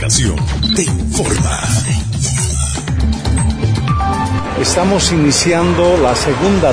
Comunicación te informa. Estamos iniciando la segunda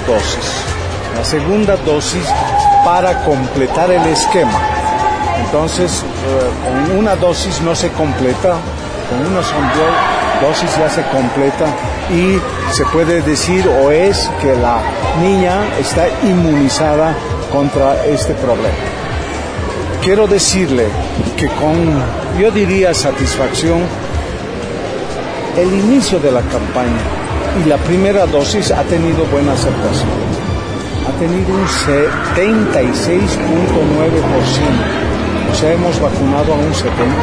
dosis para completar el esquema. Entonces, con una dosis no se completa, con una dosis ya se completa y se puede decir o es que la niña está inmunizada contra este problema. Quiero decirle que yo diría satisfacción, el inicio de la campaña y la primera dosis ha tenido buena aceptación. Ha tenido un 76.9%. O sea, hemos vacunado a un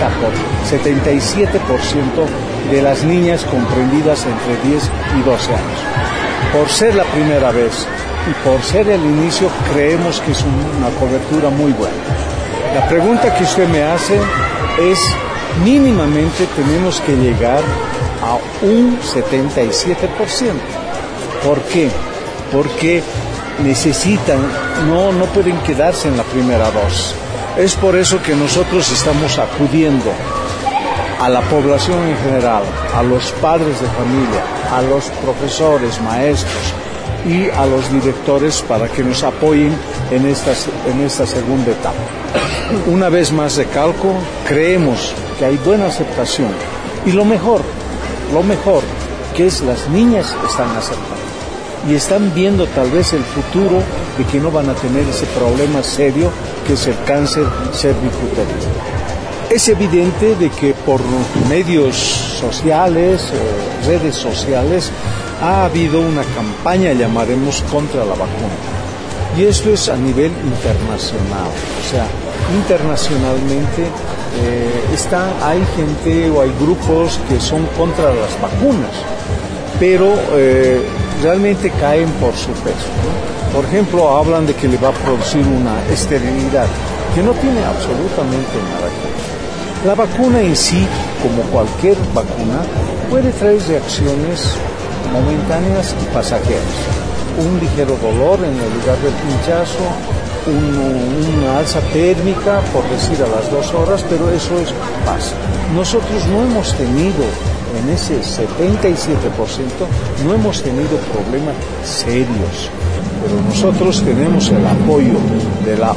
77% de las niñas comprendidas entre 10 y 12 años. Por ser la primera vez y por ser el inicio, creemos que es una cobertura muy buena. La pregunta que usted me hace es, mínimamente tenemos que llegar a un 77%. ¿Por qué? Porque necesitan, no pueden quedarse en la primera dosis. Es por eso que nosotros estamos acudiendo a la población en general, a los padres de familia, a los profesores, maestros y a los directores para que nos apoyen en esta segunda etapa. Una vez más recalco, creemos que hay buena aceptación y lo mejor, que es las niñas están aceptando y están viendo tal vez el futuro de que no van a tener ese problema serio que es el cáncer cervicuterino. Es evidente de que por medios sociales, redes sociales, ha habido una campaña, llamaremos, contra la vacuna. Y esto es a nivel internacional. O sea, internacionalmente hay gente o hay grupos que son contra las vacunas, pero realmente caen por su peso, ¿no? Por ejemplo, hablan de que le va a producir una esterilidad, que no tiene absolutamente nada que ver. La vacuna en sí, como cualquier vacuna, puede traer reacciones momentáneas y pasajeras. Un ligero dolor en el lugar del pinchazo, una alza térmica, por decir a las 2 horas, pero eso pasa. Nosotros no hemos tenido, en ese 77%, no hemos tenido problemas serios. Pero nosotros tenemos el apoyo de la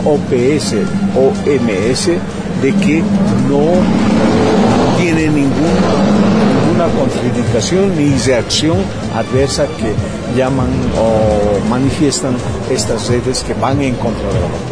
OMS de que no tiene ninguna contraindicación ni reacción adversa que llaman o manifiestan estas redes que van en contra de la vacuna.